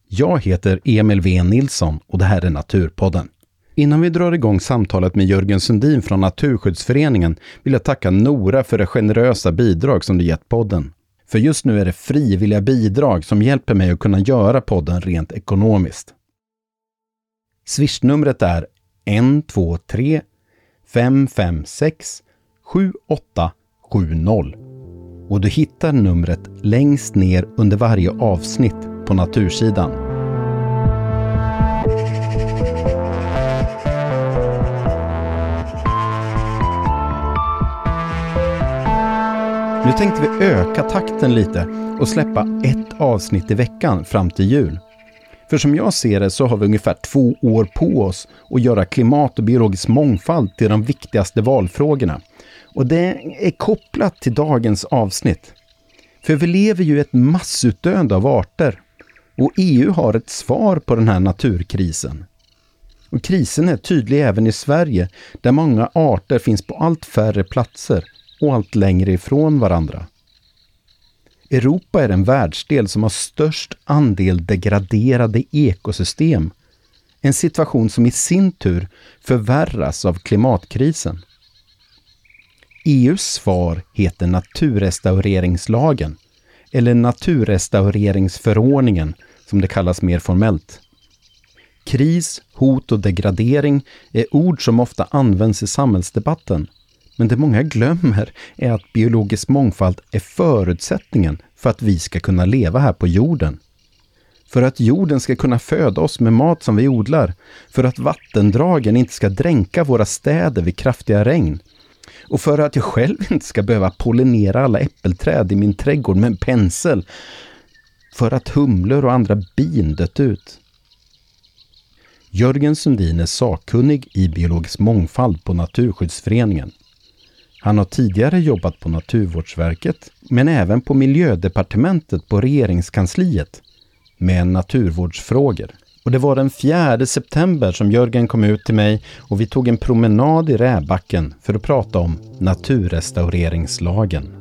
Jag heter Emil V. Nilsson och det här är Naturpodden. Innan vi drar igång samtalet med Jörgen Sundin från Naturskyddsföreningen vill jag tacka Nora för det generösa bidrag som du gett podden. För just nu är det frivilliga bidrag som hjälper mig att kunna göra podden rent ekonomiskt. Swish-numret är 123 556 7870 och du hittar numret längst ner under varje avsnitt på Natursidan. Nu tänkte vi öka takten lite och släppa ett avsnitt i veckan fram till jul. För som jag ser det så har vi ungefär 2 år på oss att göra klimat och biologisk mångfald till de viktigaste valfrågorna. Och det är kopplat till dagens avsnitt. För vi lever ju i ett massutdöende av arter. Och EU har ett svar på den här naturkrisen. Och krisen är tydlig även i Sverige där många arter finns på allt färre platser och allt längre ifrån varandra. Europa är en världsdel som har störst andel degraderade ekosystem. En situation som i sin tur förvärras av klimatkrisen. EUs svar heter naturrestaureringslagen eller naturrestaureringsförordningen som det kallas mer formellt. Kris, hot och degradering är ord som ofta används i samhällsdebatten. Men det många glömmer är att biologisk mångfald är förutsättningen för att vi ska kunna leva här på jorden. För att jorden ska kunna föda oss med mat som vi odlar. För att vattendragen inte ska dränka våra städer vid kraftiga regn. Och för att jag själv inte ska behöva pollinera alla äppelträd i min trädgård med en pensel. För att humlor och andra bin dött ut. Jörgen Sundin är sakkunnig i biologisk mångfald på Naturskyddsföreningen. Han har tidigare jobbat på Naturvårdsverket men även på Miljödepartementet på Regeringskansliet med naturvårdsfrågor. Och det var den 4 september som Jörgen kom ut till mig och vi tog en promenad i Räbacken för att prata om naturrestaureringslagen.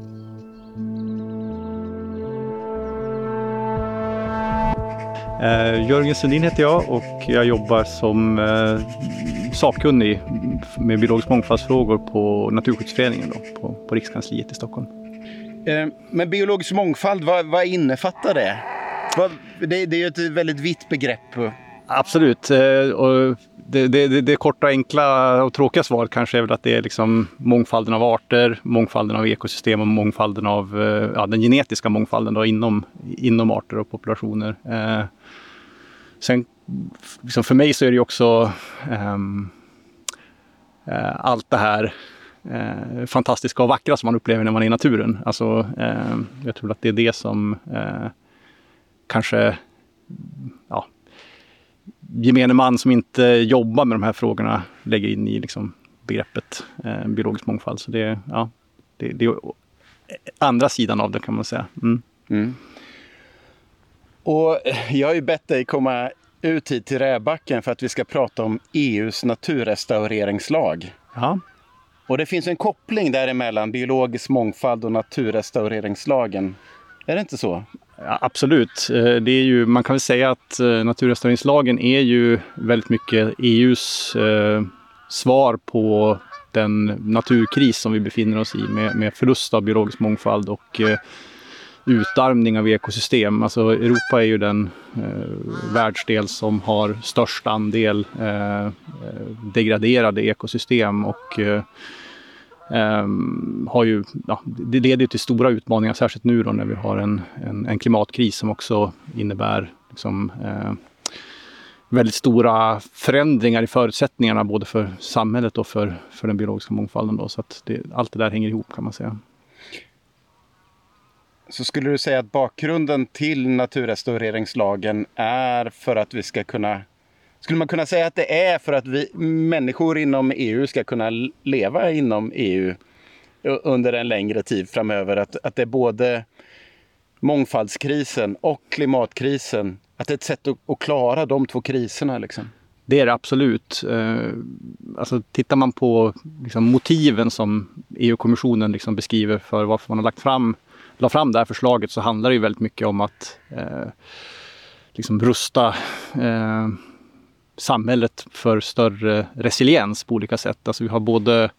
Jörgen Sundin heter jag och jag jobbar som sakkunnig med biologisk mångfaldsfrågor på Naturskyddsföreningen då, på Rikskansliet i Stockholm. Men biologisk mångfald, vad innefattar det? Det är ju ett väldigt vitt begrepp. Absolut. Och det korta, enkla och tråkiga svaret kanske är väl att det är liksom mångfalden av arter, mångfalden av ekosystem och mångfalden av den genetiska mångfalden då inom arter och populationer. Sen liksom för mig så är det ju också allt det här fantastiska och vackra som man upplever när man är i naturen. Alltså, jag tror att det är det som kanske gemene man som inte jobbar med de här frågorna lägger in i liksom begreppet biologisk mångfald. Så det är andra sidan av det kan man säga. Mm. Och jag har ju bett dig komma ut hit till Räbacken för att vi ska prata om EUs naturrestaureringslag. Ja. Och det finns en koppling däremellan biologisk mångfald och naturrestaureringslagen. Är det inte så? Ja, absolut. Det är ju, man kan väl säga att naturrestaureringslagen är ju väldigt mycket EUs svar på den naturkris som vi befinner oss i med förlust av biologisk mångfald och utarmning av ekosystem. Alltså Europa är ju den världsdel som har störst andel degraderade ekosystem och har ju, det leder till stora utmaningar, särskilt nu då när vi har en klimatkris som också innebär liksom, väldigt stora förändringar i förutsättningarna både för samhället och för den biologiska mångfalden då, så att allt det där hänger ihop kan man säga. Så skulle du säga att bakgrunden till naturrestaureringslagen är för att vi ska kunna... Skulle man kunna säga att det är för att vi människor inom EU ska kunna leva inom EU under en längre tid framöver? Att det är både mångfaldskrisen och klimatkrisen, att det är ett sätt att klara de 2 kriserna liksom? Det är det absolut. Alltså, tittar man på liksom, motiven som EU-kommissionen liksom, beskriver för varför man har la fram det här förslaget, så handlar det ju väldigt mycket om att liksom rusta samhället för större resiliens på olika sätt. Alltså vi har både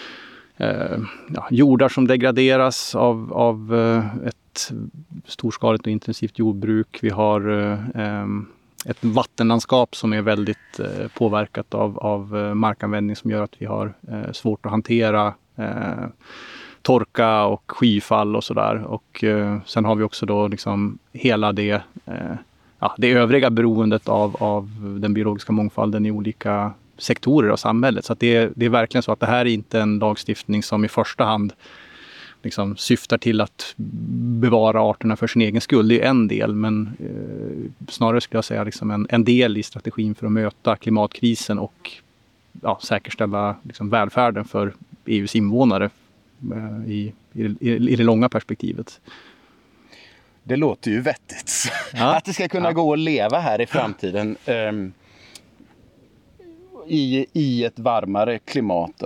jordar som degraderas av ett storskaligt och intensivt jordbruk. Vi har ett vattenlandskap som är väldigt påverkat av markanvändning som gör att vi har svårt att hantera torka och skyfall och sådär. Och sen har vi också då liksom hela det övriga beroendet av den biologiska mångfalden i olika sektorer av samhället. Så att det är verkligen så att det här är inte en lagstiftning som i första hand liksom syftar till att bevara arterna för sin egen skull. Det är en del, men snarare skulle jag säga liksom en del i strategin för att möta klimatkrisen och säkerställa liksom välfärden för EUs invånare i det långa perspektivet. Det låter ju vettigt. Ja. Att det ska kunna gå att leva här i framtiden i ett varmare klimat.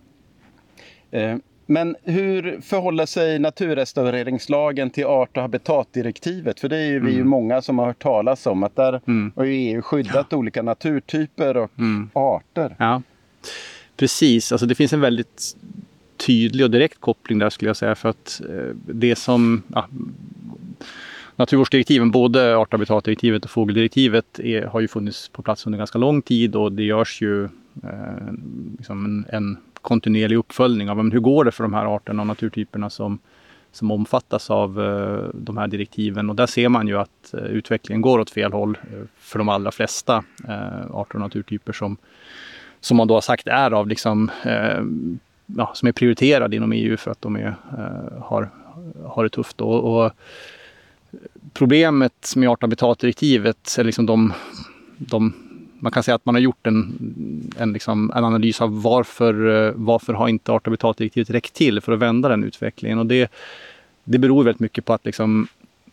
Men hur förhåller sig naturrestaureringslagen till art- och habitatdirektivet? För det är ju vi många som har hört talas om att där har ju EU skyddat olika naturtyper och arter. Ja, precis. Alltså det finns en väldigt tydlig och direkt koppling där skulle jag säga, för att det som naturvårdsdirektiven, både art- och habitatdirektivet och fågeldirektivet har ju funnits på plats under ganska lång tid, och det görs ju liksom en kontinuerlig uppföljning av hur går det för de här arterna och naturtyperna som omfattas av de här direktiven. Och där ser man ju att utvecklingen går åt fel håll för de allra flesta arter och naturtyper som man då har sagt är av liksom, som är prioriterade inom EU för att de har det tufft. Och problemet med art- och habitatdirektivet är liksom man kan säga att man har gjort en analys av varför har inte art- och habitatdirektivet räckt till för att vända den utvecklingen. Och det beror väldigt mycket på att liksom,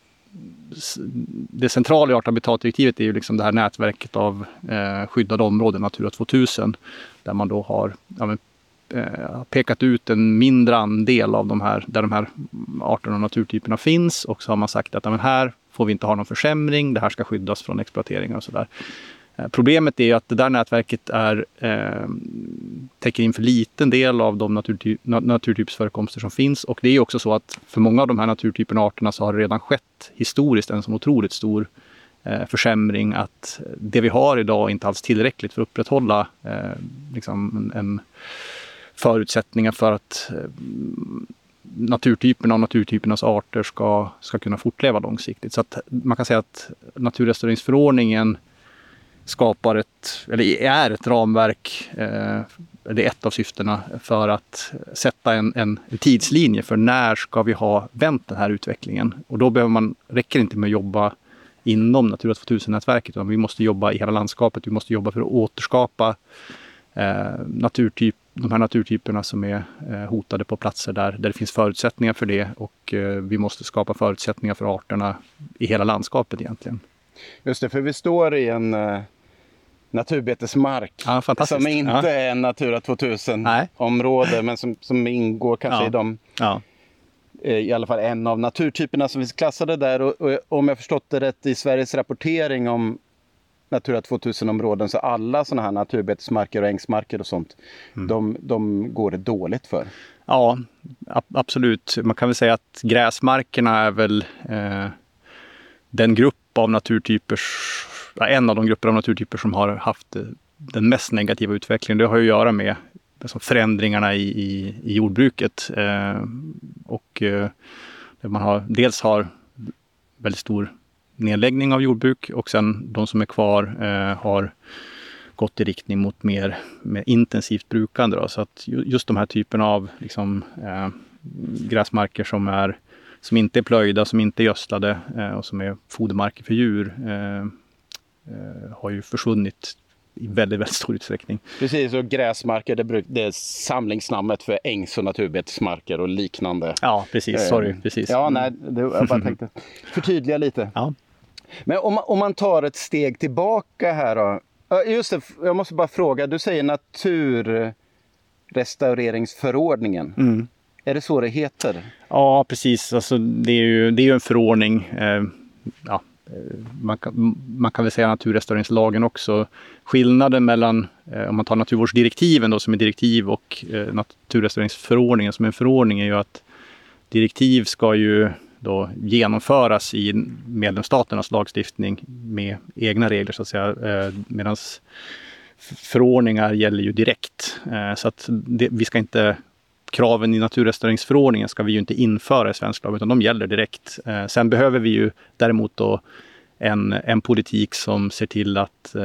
det centrala i art- och habitatdirektivet är ju liksom det här nätverket av skyddade områden, Natura 2000, där man då har pekat ut en mindre andel av där de här arterna och naturtyperna finns, och så har man sagt att här får vi inte ha någon försämring, det här ska skyddas från exploateringar och sådär. Problemet är att det där nätverket täcker in för liten del av de naturtypsförekomster som finns, och det är också så att för många av de här naturtyperna och arterna så har det redan skett historiskt en så otroligt stor försämring att det vi har idag är inte alls tillräckligt för att upprätthålla en förutsättningar för att naturtyperna och naturtypernas arter ska kunna fortleva långsiktigt. Så att man kan säga att naturrestaureringsförordningen är ett ramverk, det är ett av syftena för att sätta en tidslinje för när ska vi ha vänt den här utvecklingen. Och då räcker det inte med att jobba inom Natura 2000-nätverket, utan vi måste jobba i hela landskapet. Vi måste jobba för att återskapa de här naturtyperna som är hotade på platser där det finns förutsättningar för det, och vi måste skapa förutsättningar för arterna i hela landskapet egentligen. Just det, för vi står i en naturbetesmark som inte är en Natura 2000-område, men som ingår kanske i de i alla fall en av naturtyperna som finns klassade där. Och om jag förstått det rätt i Sveriges rapportering om Natura 2000-områden, så alla sådana här naturbetesmarker och ängsmarker och sånt, de går det dåligt för. Ja, absolut. Man kan väl säga att gräsmarkerna är väl den grupp av naturtyper, en av de grupper av naturtyper som har haft den mest negativa utvecklingen. Det har ju att göra med förändringarna i jordbruket, och man dels har väldigt stor nedläggning av jordbruk, och sen de som är kvar har gått i riktning mot mer intensivt brukande. Då. Så att just de här typerna av gräsmarker som inte är plöjda, som inte är gödslade och som är fodermarker för djur har ju försvunnit i väldigt, väldigt stor utsträckning. Precis, och gräsmarker det är samlingsnamnet för ängs- och naturbetesmarker och liknande. Ja, precis. Precis. Ja, nej, jag bara tänkte förtydliga lite. Ja. Men om man tar ett steg tillbaka här då. Just det, jag måste bara fråga, du säger naturrestaureringsförordningen. Är det så det heter? Ja, precis. Alltså, det är ju en förordning. man kan väl säga naturrestaureringslagen också. Skillnaden mellan, om man tar naturvårdsdirektiven då, som är direktiv och naturrestaureringsförordningen som är en förordning, är ju att direktiv ska ju då genomföras i medlemsstaternas lagstiftning med egna regler så att säga, medan förordningar gäller ju direkt. Så att vi ska inte, kraven i naturrestaureringsförordningen ska vi ju inte införa i svensk lag, utan de gäller direkt. Sen behöver vi ju däremot då en politik som ser till att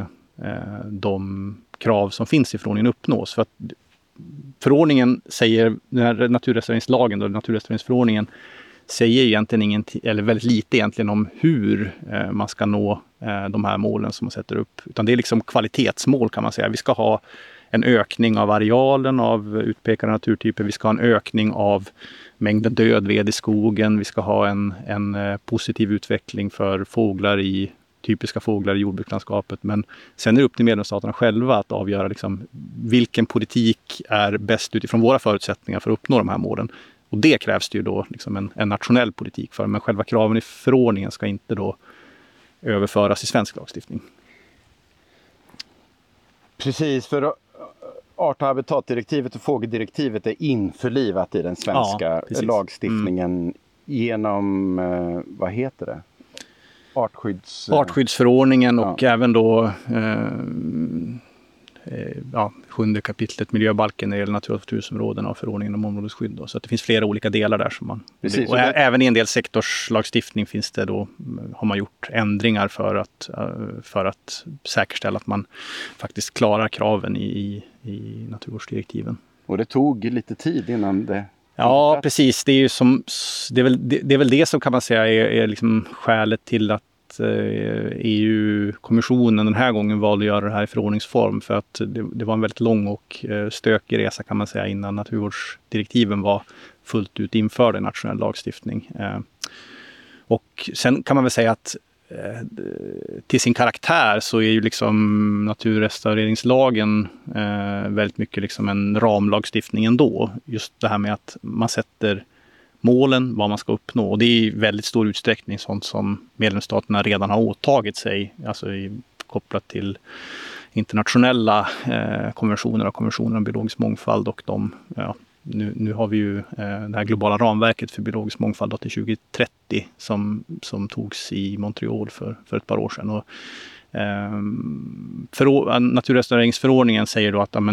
de krav som finns i förordningen uppnås. För att förordningen säger, naturrestaureringslagen och naturrestaureringsförordningen säger egentligen ingenting, eller väldigt lite egentligen, om hur man ska nå de här målen som man sätter upp. Utan det är liksom kvalitetsmål kan man säga. Vi ska ha en ökning av arealen av utpekade naturtyper. Vi ska ha en ökning av mängden död ved i skogen. Vi ska ha en positiv utveckling för typiska fåglar i jordbrukslandskapet. Men sen är det upp till medlemsstaterna själva att avgöra liksom, vilken politik är bäst utifrån våra förutsättningar för att uppnå de här målen. Och det krävs det ju då liksom en nationell politik för. Men själva kraven i förordningen ska inte då överföras i svensk lagstiftning. Precis, för art- och habitatdirektivet och fågeldirektivet är införlivat i den svenska lagstiftningen genom, vad heter det? Artskyddsförordningen och även då 7:e kapitlet miljöbalken när det gäller Natura 2000-områdena och förordningen om områdesskydd. Då. Så att det finns flera olika delar där som man... Precis, och även i en del sektorslagstiftning finns det då, har man gjort ändringar för att säkerställa att man faktiskt klarar kraven i naturvårdsdirektiven. Och det tog lite tid innan det... Ja, precis. Det är ju det är väl det som kan man säga är liksom skälet till att EU-kommissionen den här gången valde att göra det här i förordningsform, för att det var en väldigt lång och stökig resa kan man säga innan naturvårdsdirektiven var fullt ut införda i nationell lagstiftning. Och sen kan man väl säga att till sin karaktär så är ju liksom naturrestaureringslagen väldigt mycket liksom en ramlagstiftning ändå. Just det här med att man sätter målen, vad man ska uppnå. Och det är i väldigt stor utsträckning sånt som medlemsstaterna redan har åtagit sig, alltså kopplat till internationella konventioner och konventioner om biologisk mångfald och nu har vi ju det här globala ramverket för biologisk mångfald till 2030 som togs i Montreal för ett par år sedan. Och, naturrestaureringsförordningen säger då att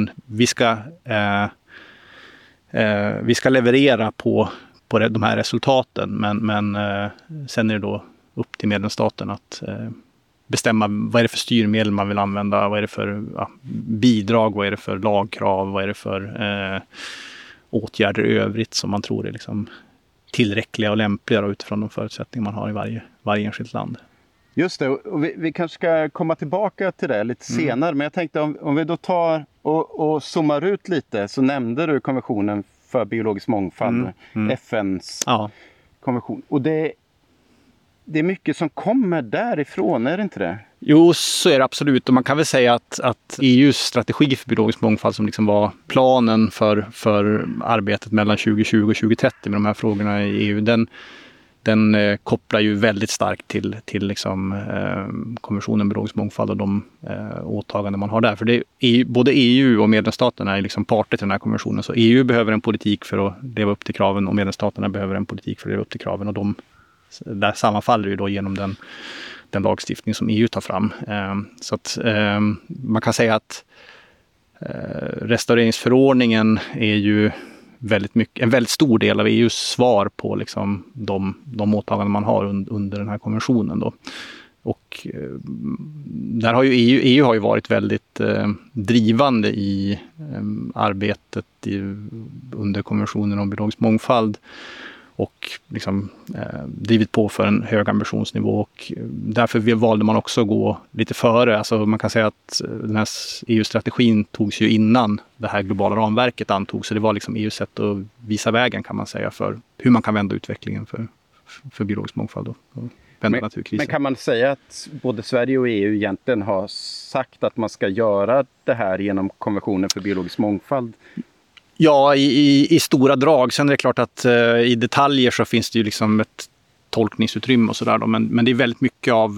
vi ska leverera på de här resultaten, men sen är det då upp till medlemsstaten att bestämma vad är det för styrmedel man vill använda, vad är det för bidrag, vad är det för lagkrav, vad är det för åtgärder i övrigt som man tror är liksom tillräckliga och lämpliga utifrån de förutsättningar man har i varje enskilt land. Just det, och vi kanske ska komma tillbaka till det lite senare, men jag tänkte om vi då tar och zoomar ut lite, så nämnde du konventionen för biologisk mångfald, FNs konvention. Och det är mycket som kommer därifrån, är det inte det? Jo, så är det absolut. Och man kan väl säga att EUs strategi för biologisk mångfald, som liksom var planen för arbetet mellan 2020 och 2030 med de här frågorna i EU, den kopplar ju väldigt starkt till liksom, konventionen om biologisk mångfald och de åtaganden man har där. För både EU och medlemsstaterna är liksom parter till den här konventionen. Så EU behöver en politik för att leva upp till kraven och medlemsstaterna behöver en politik för att leva upp till kraven. Och där sammanfaller ju då genom den lagstiftning som EU tar fram. Så att man kan säga att restaureringsförordningen är ju en väldigt stor del av EUs svar på liksom de åtaganden man har under den här konventionen då. Och där har ju EU har ju varit väldigt drivande i arbetet under konventionen om biologisk mångfald och liksom drivit på för en hög ambitionsnivå, och därför valde man också att gå lite före. Alltså man kan säga att den här EU-strategin togs ju innan det här globala ramverket antogs, så det var liksom EUs sätt att visa vägen kan man säga för hur man kan vända utvecklingen för biologisk mångfald och vända naturkrisen. Men kan man säga att både Sverige och EU egentligen har sagt att man ska göra det här genom konventionen för biologisk mångfald? Ja, i stora drag. Sen är det klart att i detaljer så finns det ju liksom tolkningsutrymme och sådär. Men det är väldigt mycket av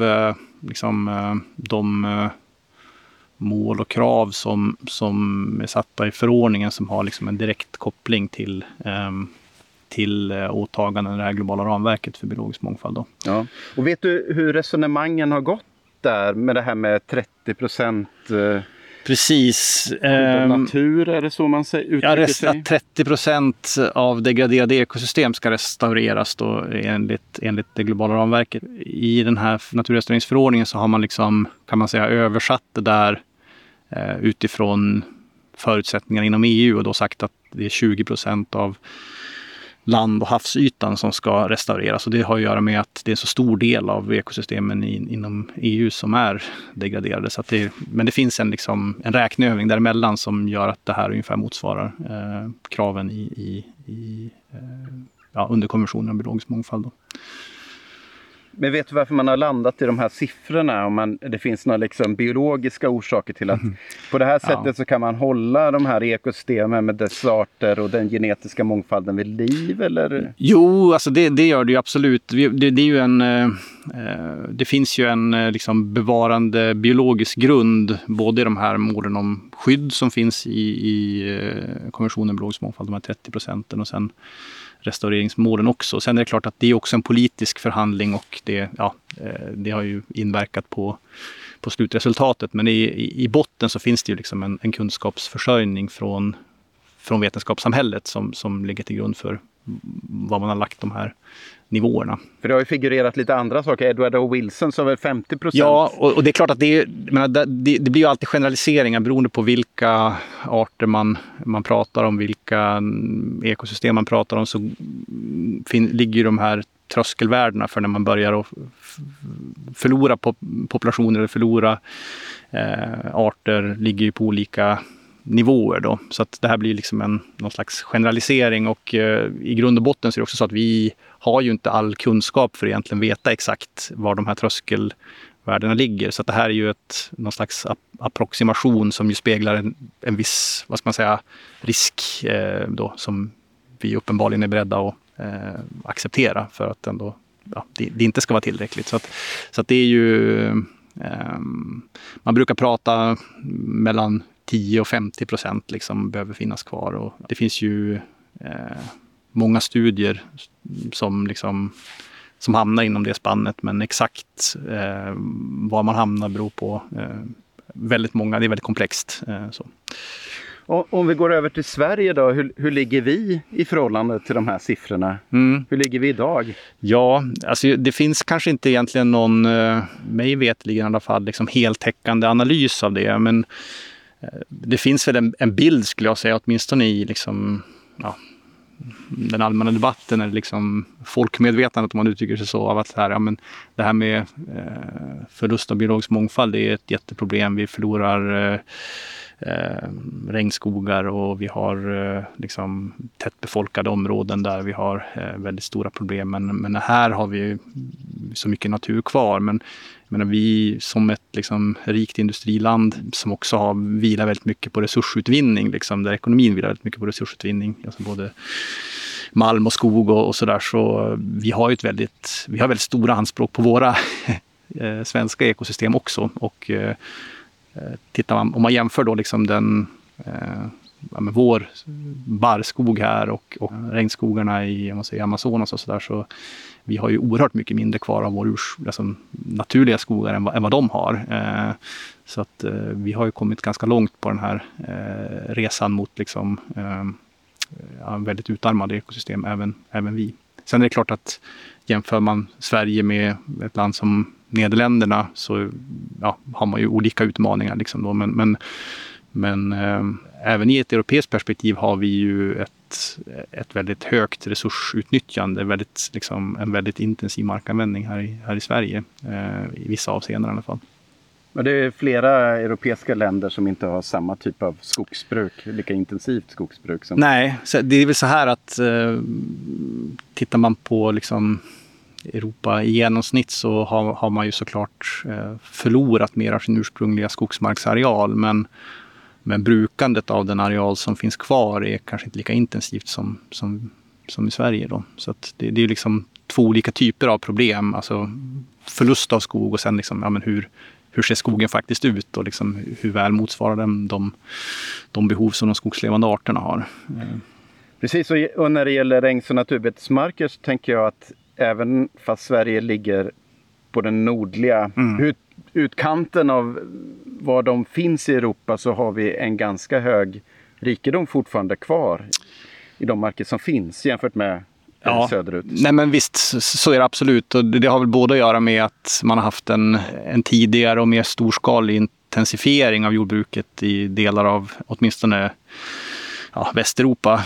de mål och krav som är satta i förordningen som har liksom en direkt koppling till åtaganden i det här globala ramverket för biologisk mångfald. Då. Ja. Och vet du hur resonemangen har gått där med det här med 30%? Precis. Natur, är det så man säger? Att 30% av degraderade ekosystem ska restaureras då enligt det globala ramverket. I den här naturrestaureringsförordningen så har man liksom, kan man säga, översatt det där utifrån förutsättningar inom EU och då sagt att det är 20% av land- och havsytan som ska restaureras. Och det har att göra med att det är en så stor del av ekosystemen inom EU som är degraderade. Så att men det finns en räkneövning däremellan som gör att det här ungefär motsvarar kraven under konventionen om biologisk mångfald. Då. Men vet du varför man har landat i de här siffrorna? Om det finns några biologiska orsaker till att på det här sättet så kan man hålla de här ekosystemen med dess arter och den genetiska mångfalden vid liv, eller? Jo, alltså det gör det ju absolut. Det är ju det finns ju en bevarande biologisk grund både i de här målen om skydd som finns i konventionen om biologisk mångfald, de här 30%, och sen restaureringsmålen också. Sen är det klart att det är också en politisk förhandling och det har ju inverkat på slutresultatet. Men i botten så finns det ju en kunskapsförsörjning från vetenskapssamhället som ligger till grund för vad man har lagt de här nivåerna. För det har ju figurerat lite andra saker. Edward O. Wilson sa väl 50%? Ja, och det är klart att det blir ju alltid generaliseringar beroende på vilka arter man pratar om, vilka ekosystem man pratar om, så ligger ju de här tröskelvärdena för när man börjar att förlora populationer eller förlora arter ligger ju på olika nivåer då. Så att det här blir någon slags generalisering och i grund och botten så är det också så att vi har ju inte all kunskap för att egentligen veta exakt var de här tröskelvärdena ligger. Så att det här är ju någon slags approximation som ju speglar en viss, risk då som vi uppenbarligen är beredda att acceptera för att ändå det inte ska vara tillräckligt. Så att det är ju man brukar prata mellan 10 och 50% behöver finnas kvar. Och det finns ju många studier som hamnar inom det spannet, men exakt var man hamnar beror på väldigt många. Det är väldigt komplext. Så. Och om vi går över till Sverige då, hur ligger vi i förhållande till de här siffrorna? Hur ligger vi idag? Ja, alltså det finns kanske inte egentligen någon, mig vetligen i alla fall, heltäckande analys av det, men det finns väl en bild, skulle jag säga, åtminstone i den allmänna debatten eller folkmedvetandet, om man uttrycker sig så, av att det här med förlust av biologisk mångfald är ett jätteproblem. Vi förlorar regnskogar och vi har tättbefolkade områden där vi har väldigt stora problem. Men här har vi så mycket natur kvar. Men vi som ett rikt industriland som också vilar väldigt mycket på resursutvinning, där ekonomin vilar väldigt mycket på resursutvinning, alltså både malm och skog och sådär, så vi har väldigt stora anspråk på våra svenska ekosystem också. Och om man jämför då vår barrskog här och regnskogarna i Amazonas och sådär, så vi har ju oerhört mycket mindre kvar av vår naturliga skogar än vad de har. Så att vi har ju kommit ganska långt på den här resan mot väldigt utarmade ekosystem, även vi. Sen är det klart att jämför man Sverige med ett land som Nederländerna så har man ju olika utmaningar men även i ett europeiskt perspektiv har vi ju ett väldigt högt resursutnyttjande, en väldigt intensiv markanvändning här i Sverige i vissa avseenden i alla fall. Men det är flera europeiska länder som inte har samma typ av skogsbruk, lika intensivt skogsbruk som... Nej, så det är väl så här att tittar man på Europa i genomsnitt så har man ju såklart förlorat mer av sin ursprungliga skogsmarksareal, men brukandet av den areal som finns kvar är kanske inte lika intensivt som som i Sverige då. Så att det är liksom 2 olika typer av problem. Alltså förlust av skog och sen liksom, hur ser skogen faktiskt ut och liksom hur väl motsvarar den de behov som de skogslevande arterna har. Precis, och när det gäller ängs- och naturbetesmarker så tänker jag att även fast Sverige ligger på den nordliga utkanten av var de finns i Europa, så har vi en ganska hög rikedom fortfarande kvar i de marker som finns jämfört med söderut. Nej, men visst, så är det absolut. Och det har väl både att göra med att man har haft en tidigare och mer storskalig intensifiering av jordbruket i delar av åtminstone Västeuropa.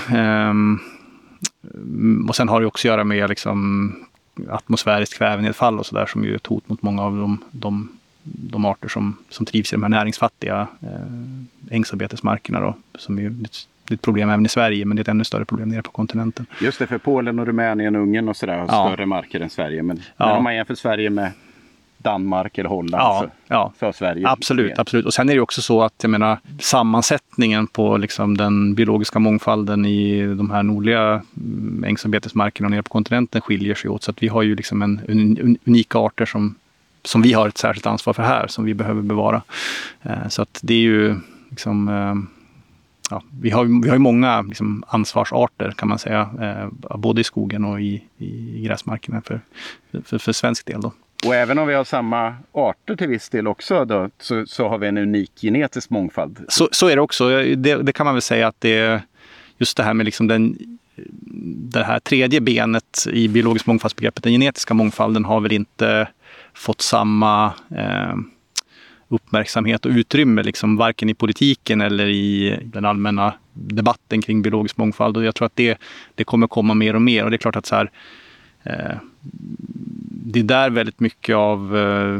Och sen har det också att göra med liksom atmosfäriskt kvävenedfall och sådär, som ju är ett hot mot många av de arter som trivs i de här näringsfattiga ängsarbetesmarkerna då, som är ett problem även i Sverige, men det är ett ännu större problem nere på kontinenten. Just det, för Polen och Rumänien och Ungern och sådär har större marker än Sverige, men när man jämför Sverige med Danmark eller Holland så har Sverige absolut. Och sen är det också så att sammansättningen på liksom den biologiska mångfalden i de här nordliga ängsarbetesmarkerna nere på kontinenten skiljer sig åt, så att vi har ju liksom en unika arter som vi har ett särskilt ansvar för här, som vi behöver bevara. Så att det är ju liksom vi har ju många liksom ansvarsarter, kan man säga, både i skogen och i gräsmarkerna för svensk del då. Och även om vi har samma arter till viss del också då, så har vi en unik genetisk mångfald. Så är det också. Det kan man väl säga att det är just det här med liksom det här tredje benet i biologisk mångfaldsbegreppet, den genetiska mångfalden, har väl inte fått samma uppmärksamhet och utrymme liksom, varken i politiken eller i den allmänna debatten kring biologisk mångfald. Och jag tror att det kommer komma mer och mer. Och det är klart att så här, det är där väldigt mycket av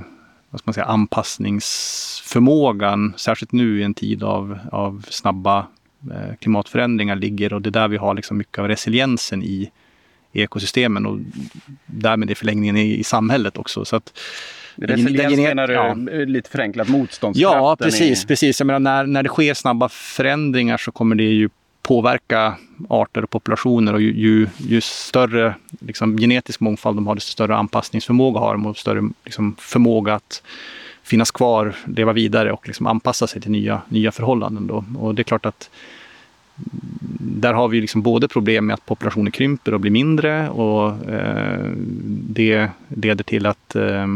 anpassningsförmågan, särskilt nu i en tid av snabba klimatförändringar, ligger, och det är där vi har liksom mycket av resiliensen i ekosystemen och därmed i förlängningen i samhället också. Så att resiliens menar du lite förenklat motståndskraft? Ja, precis. Jag menar, när det sker snabba förändringar så kommer det ju påverka arter och populationer, och ju större liksom, genetisk mångfald de har, desto större anpassningsförmåga har de, och större liksom, förmåga att finnas kvar, leva vidare och liksom, anpassa sig till nya förhållanden då. Och det är klart att där har vi liksom både problem med att populationer krymper och blir mindre, och det leder till att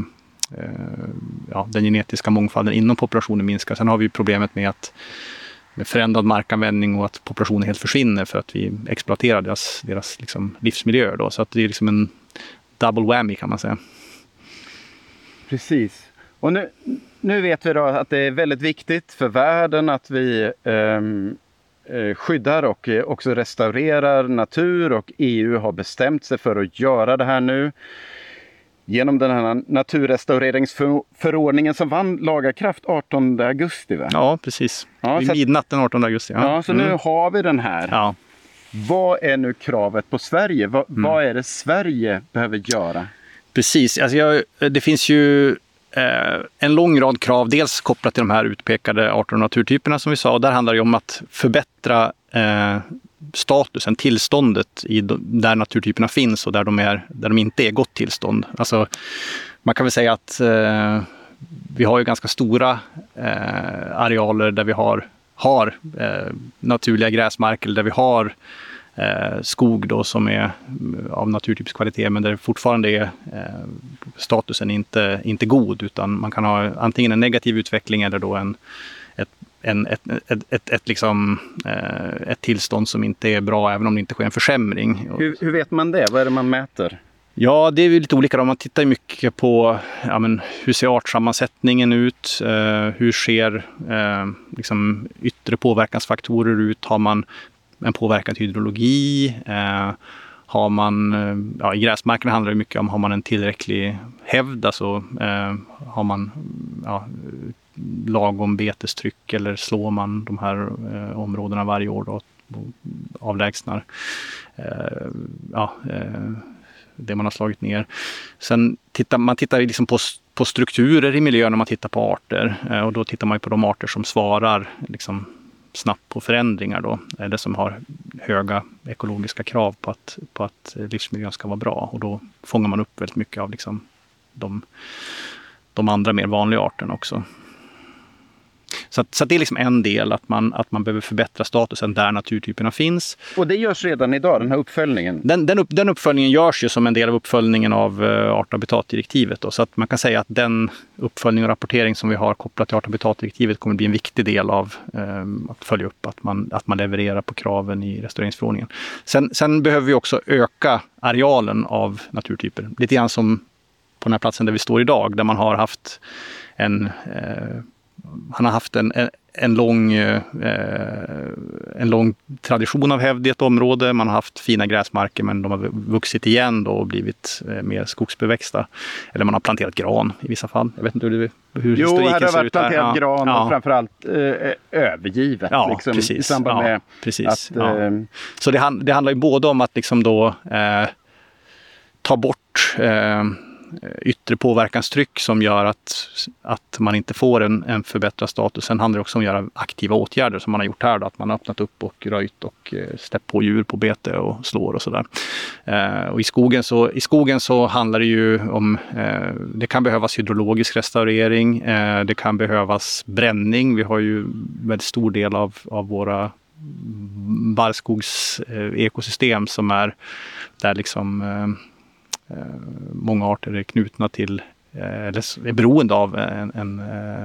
den genetiska mångfalden inom populationen minskar. Sen har vi problemet med förändrad markanvändning och att populationen helt försvinner för att vi exploaterar deras liksom livsmiljö då. Så att det är liksom en double whammy, kan man säga. Precis. Och nu vet vi då att det är väldigt viktigt för världen att vi skyddar och också restaurerar natur, och EU har bestämt sig för att göra det här nu. Genom den här naturrestaureringsförordningen som vann laga kraft 18 augusti. Va? Ja, precis. Vid midnatt den 18 augusti. Ja, så nu har vi den här. Ja. Vad är nu kravet på Sverige? Vad är det Sverige behöver göra? Precis. Alltså det finns ju en lång rad krav. Dels kopplat till de här utpekade arter och naturtyperna som vi sa. Och där handlar det om att förbättra statusen, tillståndet där naturtyperna finns och där de inte är gott tillstånd. Alltså, man kan väl säga att vi har ju ganska stora arealer där vi har naturliga gräsmarker, där vi har skog då som är av naturtypisk kvalitet, men där fortfarande är statusen inte god, utan man kan ha antingen en negativ utveckling eller då ett tillstånd som inte är bra, även om det inte sker en försämring. Hur vet man det? Vad är det man mäter? Ja, det är ju lite olika. Om man tittar mycket på hur ser artsammansättningen ut, hur ser yttre påverkansfaktorer ut, har man en påverkad hydrologi, har man, i gräsmarkerna handlar det mycket om, har man en tillräcklig hävd, alltså har man lagom betestryck, eller slår man de här områdena varje år då, och avlägsnar det man har slagit ner. Sen man tittar liksom på strukturer i miljön när man tittar på arter, och då tittar man ju på de arter som svarar liksom snabbt på förändringar då, eller som har höga ekologiska krav på att livsmiljön ska vara bra. Och då fångar man upp väldigt mycket av liksom de andra mer vanliga arterna också. Så det är liksom en del, att man behöver förbättra statusen där naturtyperna finns. Och det görs redan idag, den här uppföljningen? Den uppföljningen görs ju som en del av uppföljningen av art- och habitatdirektivet. Då. Så att man kan säga att den uppföljning och rapportering som vi har kopplat till art- och habitatdirektivet kommer bli en viktig del av att följa upp att man levererar på kraven i restaureringsförordningen. Sen behöver vi också öka arealen av naturtyper. Lite grann som på den här platsen där vi står idag, där man har haft en lång tradition av hävd i ett område. Man har haft fina gräsmarker, men de har vuxit igen då och blivit mer skogsbeväxta. Eller man har planterat gran i vissa fall. Jag vet inte hur historiken ser ut här. Jo, det har varit planterat gran och framförallt övergivet. Ja, liksom, precis. I samband med precis. Så det handlar ju både om att liksom då ta bort yttre påverkanstryck som gör att man inte får en förbättrad status. Sen handlar det också om att göra aktiva åtgärder som man har gjort här. Då, att man har öppnat upp och röjt och släppt på djur på bete och slår och sådär. Och i skogen så handlar det ju om, det kan behövas hydrologisk restaurering, det kan behövas bränning. Vi har ju en väldigt stor del av våra barrskogs ekosystem som är där liksom många arter är knutna till eller är beroende av en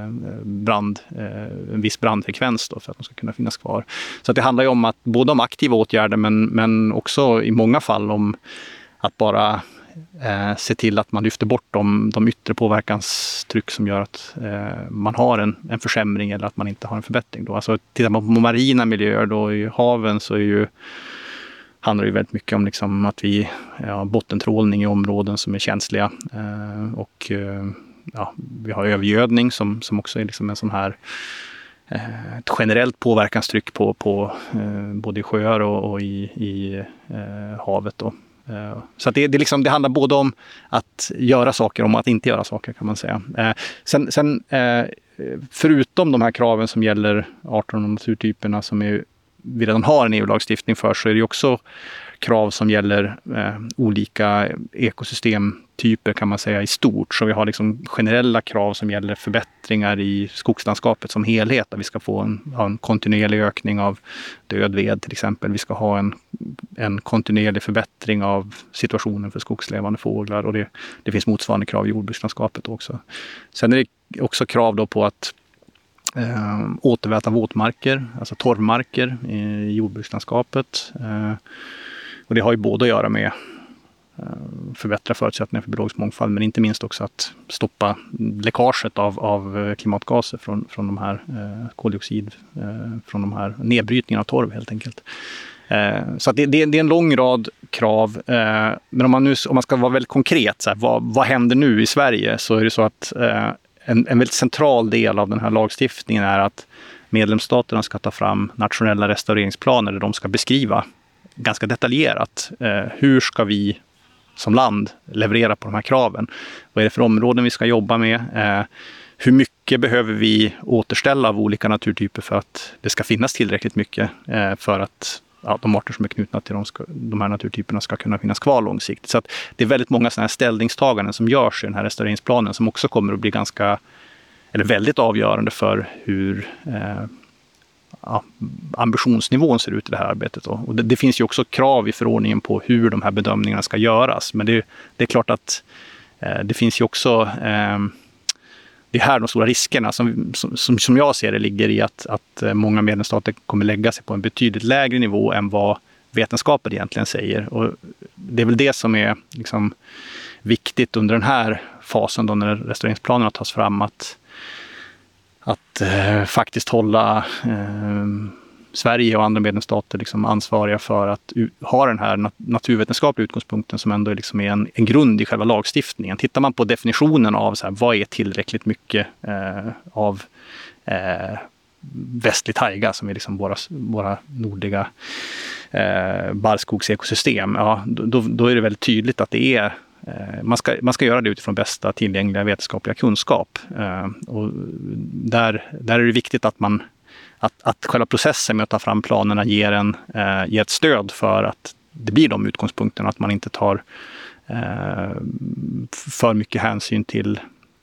viss brandfrekvens då, för att de ska kunna finnas kvar. Så att det handlar ju om att både om aktiva åtgärder men också i många fall om att bara se till att man lyfter bort de yttre påverkanstryck som gör att man har en försämring eller att man inte har en förbättring. Då. Alltså, tittar man på marina miljöer då, i haven så handlar det ju väldigt mycket om liksom att vi bottentrålning i områden som är känsliga och vi har övergödning som också är liksom en sån här ett generellt påverkanstryck på både i sjöar och i havet då. Så att det handlar både om att göra saker och om att inte göra saker, kan man säga. Sen förutom de här kraven som gäller arter och naturtyperna som vi redan har en EU-lagstiftning för, så är det också krav som gäller olika ekosystemtyper, kan man säga, i stort. Så vi har liksom generella krav som gäller förbättringar i skogslandskapet som helhet. Där vi ska få ha en kontinuerlig ökning av död ved till exempel. Vi ska ha en kontinuerlig förbättring av situationen för skogslevande fåglar. Och det finns motsvarande krav i jordbrukslandskapet också. Sen är det också krav då på att återväta våtmarker, alltså torvmarker i jordbrukslandskapet. Och det har ju både att göra med förbättra förutsättningar för biologisk mångfald, men inte minst också att stoppa läckaget av klimatgaser från de här koldioxid, från de här nedbrytningen av torv helt enkelt. Så att det är en lång rad krav. Men om man ska vara väldigt konkret, så här, vad händer nu i Sverige, så är det så att en väldigt central del av den här lagstiftningen är att medlemsstaterna ska ta fram nationella restaureringsplaner där de ska beskriva ganska detaljerat hur ska vi som land leverera på de här kraven. Vad är det för områden vi ska jobba med? Hur mycket behöver vi återställa av olika naturtyper för att det ska finnas tillräckligt mycket för att de arter som är knutna till de här naturtyperna ska kunna finnas kvar långsiktigt. Så att det är väldigt många sådana här ställningstaganden som görs i den här restaureringsplanen som också kommer att bli väldigt avgörande för hur ambitionsnivån ser ut i det här arbetet. Då. Och det finns ju också krav i förordningen på hur de här bedömningarna ska göras. Men det är klart att det finns ju också det är här de stora riskerna som jag ser det ligger i att många medlemsstater kommer lägga sig på en betydligt lägre nivå än vad vetenskapen egentligen säger. Och det är väl det som är liksom viktigt under den här fasen då, när restaureringsplanerna tas fram, att faktiskt hålla Sverige och andra medlemsstater liksom ansvariga för att ha den här naturvetenskapliga utgångspunkten som ändå liksom är en grund i själva lagstiftningen. Tittar man på definitionen av så här, vad är tillräckligt mycket av västlig taiga, som är liksom våra nordliga barrskogsekosystem, då är det väldigt tydligt att det är man ska göra det utifrån bästa tillgängliga vetenskapliga kunskap. Och där är det viktigt att man att själva processen med att ta fram planerna ger ett stöd för att det blir de utgångspunkterna, att man inte tar för mycket hänsyn till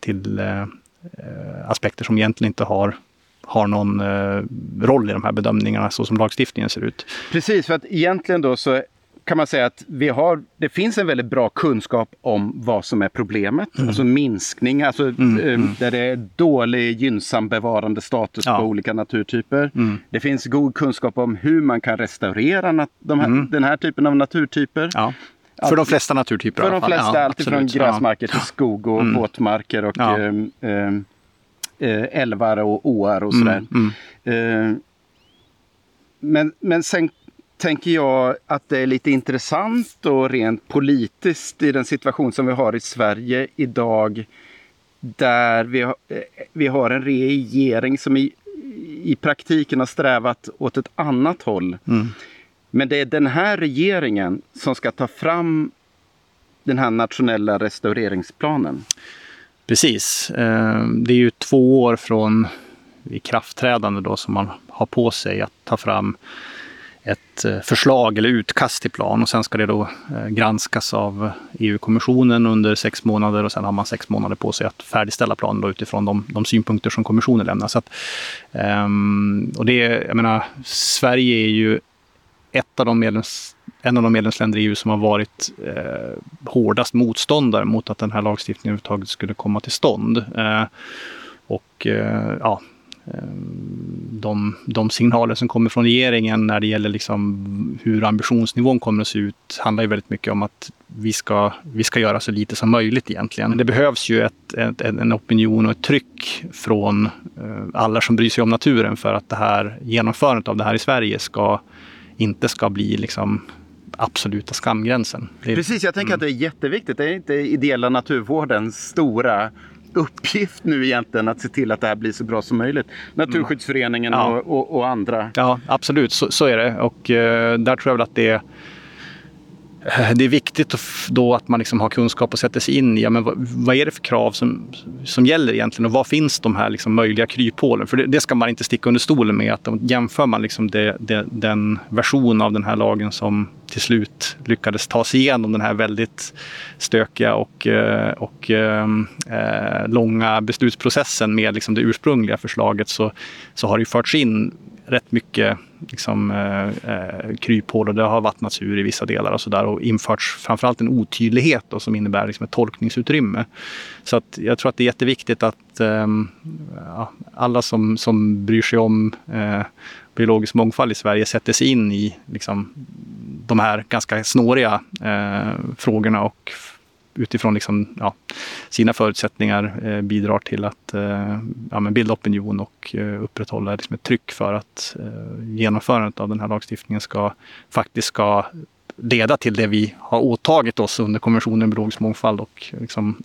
aspekter som egentligen inte har någon roll i de här bedömningarna så som lagstiftningen ser ut. Precis, för att egentligen då så kan man säga att det finns en väldigt bra kunskap om vad som är problemet. Alltså minskning, där det är dålig gynnsam bevarande status på olika naturtyper. Det finns god kunskap om hur man kan restaurera den här typen av naturtyper. Ja. För de flesta naturtyper. För de flesta, allt från gräsmarker till skog och våtmarker och älvar och åar och sådär. Men sen tänker jag att det är lite intressant och rent politiskt i den situation som vi har i Sverige idag, där vi har en regering som i praktiken har strävat åt ett annat håll. Men det är den här regeringen som ska ta fram den här nationella restaureringsplanen. Precis. Det är ju 2 år från ikraftträdande då som man har på sig att ta fram ett förslag eller utkast till plan, och sen ska det då granskas av EU-kommissionen under 6 månader, och sen har man 6 månader på sig att färdigställa planen då utifrån de synpunkter som kommissionen lämnar. Så att, och det, jag menar, Sverige är ju en av de medlemsländer i EU som har varit hårdast motståndare mot att den här lagstiftningen överhuvudtaget skulle komma till stånd. De signaler som kommer från regeringen när det gäller liksom hur ambitionsnivån kommer att se ut handlar ju väldigt mycket om att vi ska göra så lite som möjligt egentligen. Det behövs ju en opinion och ett tryck från alla som bryr sig om naturen för att det här genomförandet av det här i Sverige inte ska bli liksom absoluta skamgränsen. Precis, jag tänker att det är jätteviktigt. Det är inte ideella naturvårdens stora uppgift nu egentligen att se till att det här blir så bra som möjligt. Naturskyddsföreningen och andra. Ja, absolut. Så är det. Och där tror jag väl att det är viktigt då att man liksom har kunskap och sätter sig in i men vad är det för krav som gäller egentligen, och vad finns de här liksom möjliga kryphålen? För det ska man inte sticka under stolen med, att jämför man liksom den version av den här lagen som till slut lyckades ta sig igenom den här väldigt stökiga och långa beslutsprocessen med liksom det ursprungliga förslaget, så har det ju förts in rätt mycket liksom, kryphål, och det har vattnats ur i vissa delar och sådär, och införts framförallt en otydlighet då, som innebär liksom ett tolkningsutrymme. Så att jag tror att det är jätteviktigt att alla som bryr sig om biologisk mångfald i Sverige sätter sig in i liksom, de här ganska snåriga frågorna, och utifrån liksom, sina förutsättningar bidrar till att bilda opinion och upprätthålla liksom ett tryck för att genomförandet av den här lagstiftningen faktiskt ska leda till det vi har åtagit oss under konventionen om biologisk mångfald, och liksom,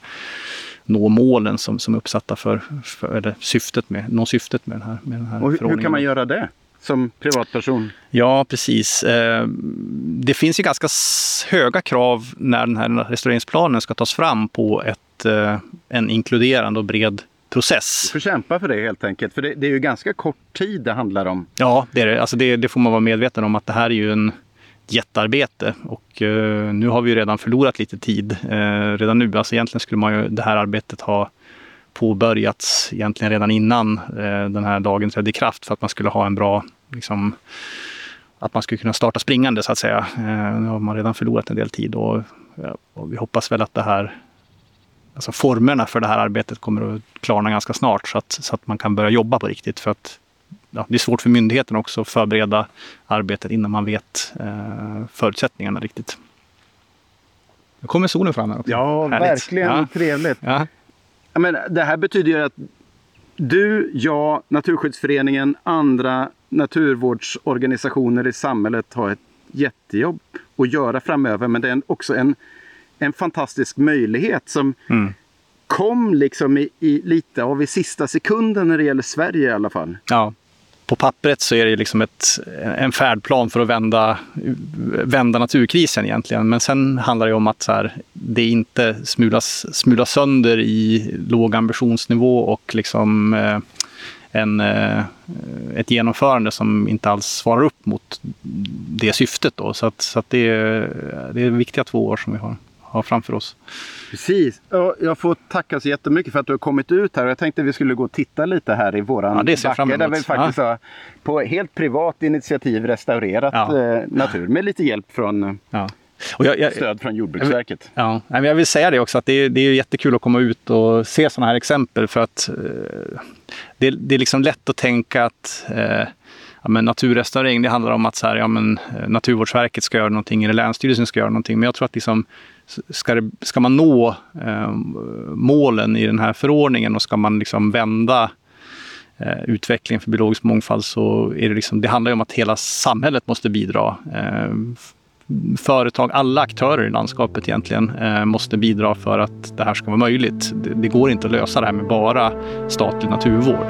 nå målen som är uppsatta eller syftet med den här och förordningen. Hur kan man göra det som privatperson? Ja, precis. Det finns ju ganska höga krav när den här restaureringsplanen ska tas fram på en inkluderande och bred process. Du får kämpa för det helt enkelt, för det är ju ganska kort tid det handlar om. Ja, det är det. Alltså det får man vara medveten om, att det här är ju en jättearbete, och nu har vi ju redan förlorat lite tid redan nu. Alltså egentligen skulle det här arbetet ha påbörjats egentligen redan innan den här lagen trädde i kraft, för att man skulle ha en bra liksom, att man skulle kunna starta springande så att säga. Nu har man redan förlorat en del tid, och vi hoppas väl att det här, alltså formerna för det här arbetet kommer att klarna ganska snart, så att man kan börja jobba på riktigt, för att det är svårt för myndigheten också att förbereda arbetet innan man vet förutsättningarna riktigt. Nu kommer solen fram här också. Ja, härligt. Verkligen trevligt. Ja. Men det här betyder ju att du, jag, Naturskyddsföreningen, andra naturvårdsorganisationer i samhället har ett jättejobb att göra framöver. Men det är också en fantastisk möjlighet som kom liksom i lite av i sista sekunden när det gäller Sverige i alla fall. Ja. På pappret så är det liksom en färdplan för att vända naturkrisen egentligen. Men sen handlar det om att det inte smulas sönder i låg ambitionsnivå och liksom ett genomförande som inte alls svarar upp mot det syftet då. Så att det är viktiga 2 år som vi har framför oss. Precis. Jag får tacka så jättemycket för att du har kommit ut här. Jag tänkte att vi skulle gå och titta lite här i våran backe där vi faktiskt har på helt privat initiativ restaurerat natur med lite hjälp från stöd från Jordbruksverket. Men jag vill säga det också att det är jättekul att komma ut och se sådana här exempel för att det är liksom lätt att tänka att naturrestaurering, det handlar om att Naturvårdsverket ska göra någonting eller Länsstyrelsen ska göra någonting. Men jag tror att liksom, ska man nå målen i den här förordningen och ska man liksom vända utvecklingen för biologisk mångfald, så är det liksom, det handlar ju om att hela samhället måste bidra. Företag, alla aktörer i landskapet egentligen måste bidra för att det här ska vara möjligt. Det går inte att lösa det här med bara statlig naturvård.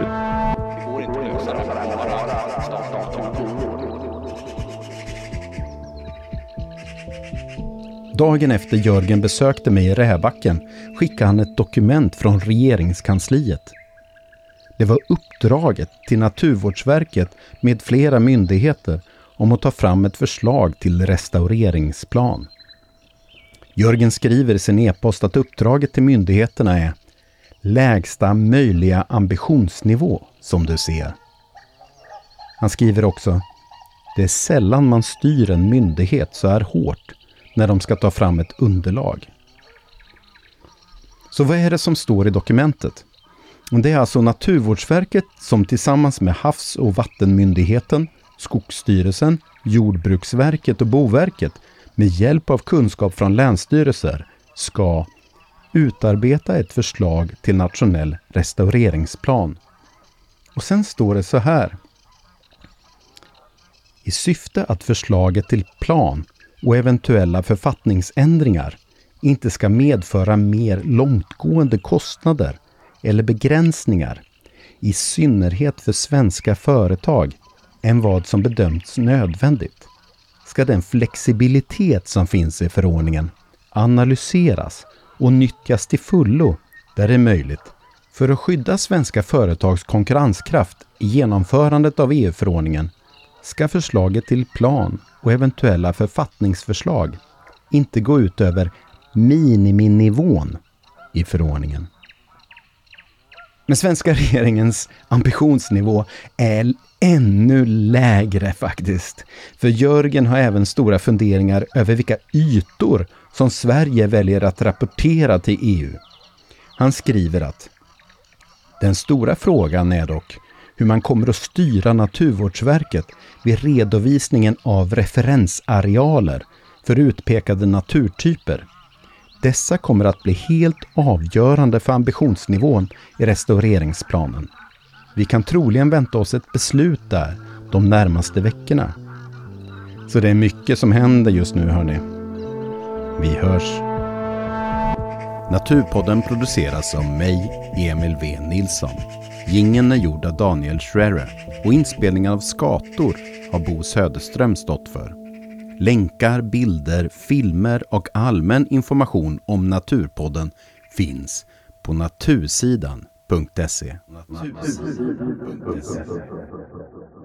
Dagen efter Jörgen besökte mig i Räbacken skickade han ett dokument från regeringskansliet. Det var uppdraget till Naturvårdsverket med flera myndigheter om att ta fram ett förslag till restaureringsplan. Jörgen skriver i sin e-post att uppdraget till myndigheterna är lägsta möjliga ambitionsnivå, som du ser. Han skriver också: det är sällan man styr en myndighet så här hårt när de ska ta fram ett underlag. Så vad är det som står i dokumentet? Det är alltså Naturvårdsverket som tillsammans med Havs- och vattenmyndigheten, Skogsstyrelsen, Jordbruksverket och Boverket med hjälp av kunskap från länsstyrelser ska utarbeta ett förslag till nationell restaureringsplan. Och sen står det så här: i syfte att förslaget till plan och eventuella författningsändringar inte ska medföra mer långtgående kostnader eller begränsningar, i synnerhet för svenska företag, än vad som bedömts nödvändigt, ska den flexibilitet som finns i förordningen analyseras och nyttjas till fullo där det är möjligt för att skydda svenska företags konkurrenskraft i genomförandet av EU-förordningen. Ska förslaget till plan och eventuella författningsförslag inte gå ut över miniminivån i förordningen. Men svenska regeringens ambitionsnivå är ännu lägre faktiskt. För Jörgen har även stora funderingar över vilka ytor som Sverige väljer att rapportera till EU. Han skriver att den stora frågan är dock hur man kommer att styra Naturvårdsverket vid redovisningen av referensarealer för utpekade naturtyper. Dessa kommer att bli helt avgörande för ambitionsnivån i restaureringsplanen. Vi kan troligen vänta oss ett beslut där de närmaste veckorna. Så det är mycket som händer just nu, hörni. Vi hörs. Naturpodden produceras av mig, Emil V. Nilsson. Jingeln är gjord av Daniel Schrerer och inspelningen av Skator har Bo Söderström stått för. Länkar, bilder, filmer och allmän information om Naturpodden finns på natursidan.se.